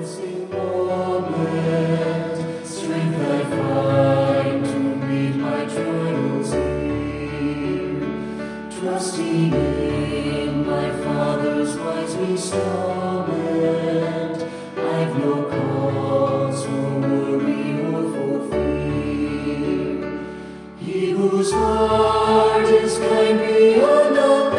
passing moment, strength I find to meet my trials here. Trusting in my Father's wise installment, I've no cause for worry or for fear. He whose heart is kind beyond all